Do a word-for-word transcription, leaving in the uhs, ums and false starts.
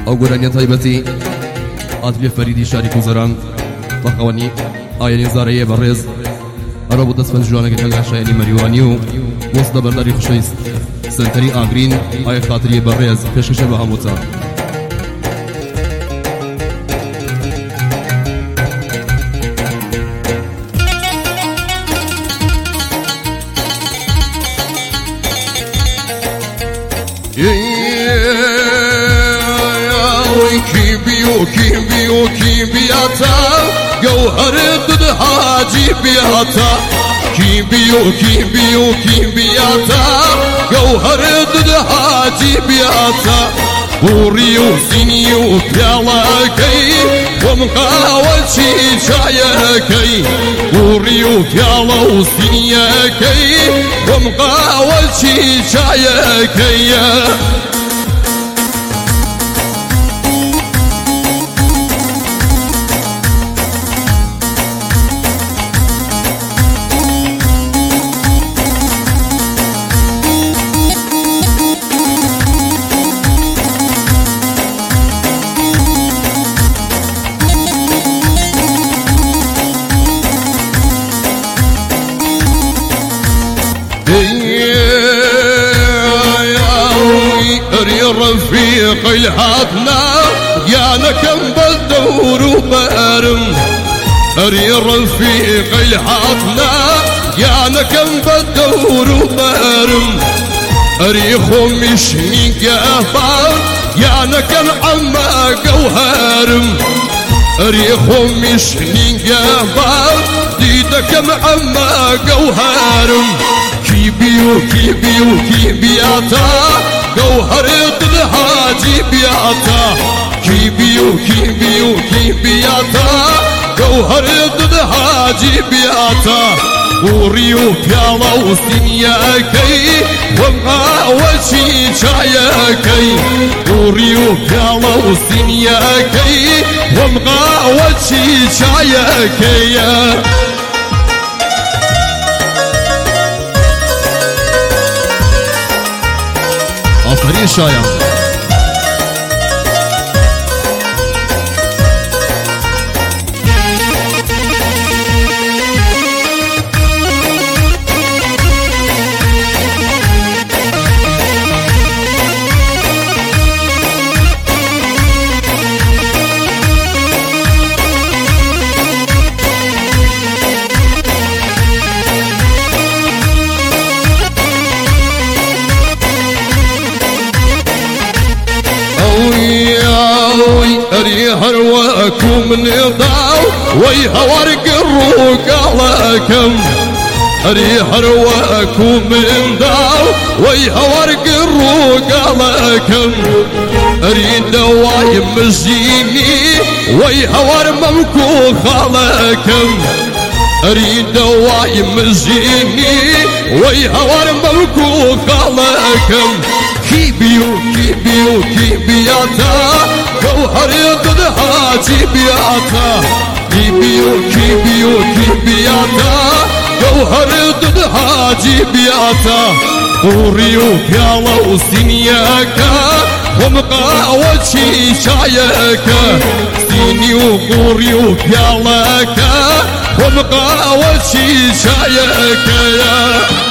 ئەو گۆرانیان تایبەتی ئاتبێ فەریدی شاری کوزەران بەخەوەنی ئاینی زارەیە بەڕێز ئەرە بۆ دەست پەنجوانەکە کەنگا شایانی مەریوانی و وەستە بەرداری خوشەویست سنتەری ئاگرین ئایا خاتریە بەڕێز پێشکەشە بە هەمووتان. كي بياتا جوهر ضد حاجي بياتا كي بيو كي بيو كي بياتا جوهر ضد حاجي بياتا بوريو سينيو بيالاكي ومقاوتي شايكي بوريو بيالا وسينيكي ومقاوتي شايكي رفيق الحاطنا يا نكم بالدور وبارم أري رفيق الحاطنا يا نكم بالدور وبارم أري خمش نقافا يا نكم عما جوهرم أري خمش نقافا ديدكم عما جوهرم كيبيو كيبيو كيبياتا جوهر ضد حاجي بياتا كيبيو كيبيو كيبياتا جوهر ضد حاجي بياتا وريو بيالا وسينياكي ومعاوشي شايكي وريو بيالا وسينياكي ومعاوشي شايكي آفرین شایان. أري هرواكم من ضاو ويها ورق الروق علىكم أري هرواكم من ضاو ويها ورق الروق علىكم أري دوايم مزيني ويها ور ممكوخ علىكم أري دوايم مزيني ويها ور ممكوخ علىكم كيبيو كيبيو كيبياتا جوهر ضد حاجي بياتا كيبيو كيبيو كيبياتا جوهر ضد حاجي بياتا وريو بيالا وسينياكا ومقاوتي شايكا سينيو وريو بيالاكا ومقاوتي شايكا